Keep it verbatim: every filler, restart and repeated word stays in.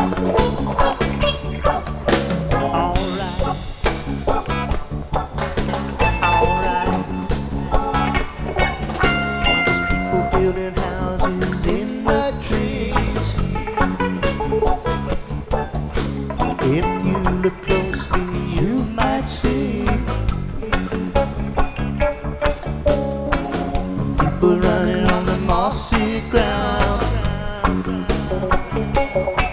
Building houses in the trees. If you look closely, you might see people running on the mossy ground.